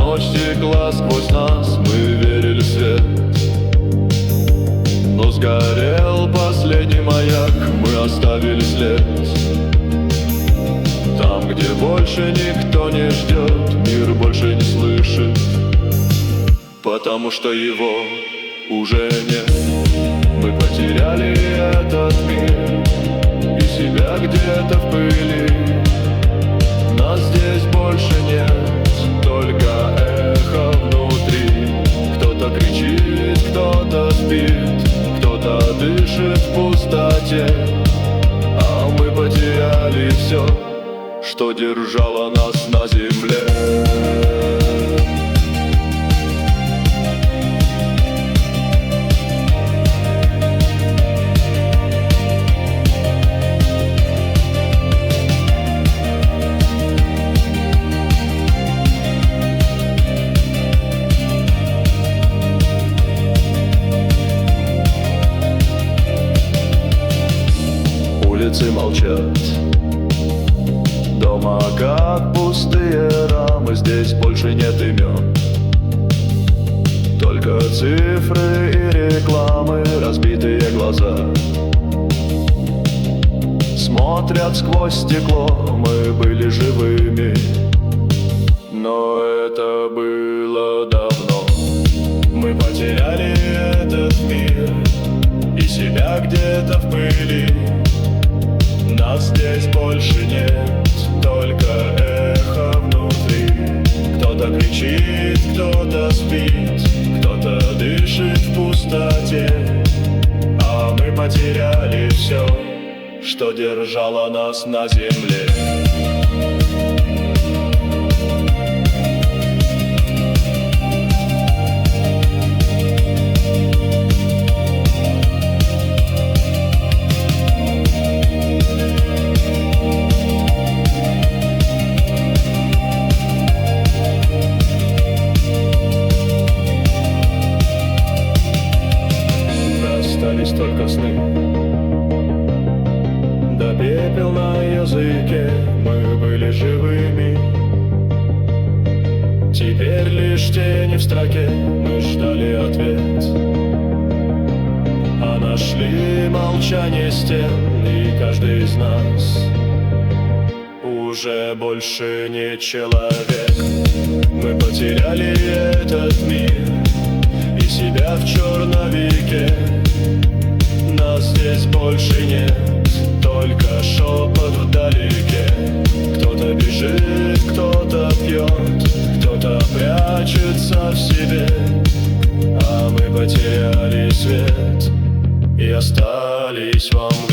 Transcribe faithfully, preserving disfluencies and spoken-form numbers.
Ночь текла сквозь нас, мы верили в свет. Но сгорел последний маяк, мы оставили след. Там, где больше никто не ждет, мир больше не слышит, потому что его уже нет. Мы потеряли этот мир и себя где-то в пыли. Нас здесь больше нет, только эхо внутри. Кто-то кричит, кто-то спит, кто-то дышит в пустоте. А мы потеряли все, что держало нас на земле. Улицы молчат, дома как пустые рамы. Здесь больше нет имен, только цифры и рекламы. Разбитые глаза смотрят сквозь стекло. Мы были живыми, но это было давно. Мы потеряли этот мир и себя где-то в пыли. Нас здесь больше нет, только эхо внутри. Кто-то кричит, кто-то спит, кто-то дышит в пустоте. А мы потеряли все, что держало нас на земле. Остались только сны, да пепел на языке. Мы были живыми, теперь лишь тени в строке. Мы ждали ответ, а нашли молчание стен. И каждый из нас уже больше не человек. Мы потеряли этот мир и себя в черновике. Нас здесь больше нет, только шепот вдалеке. Кто-то бежит, кто-то пьет, кто-то прячется в себе. А мы потеряли свет и остались во мгле.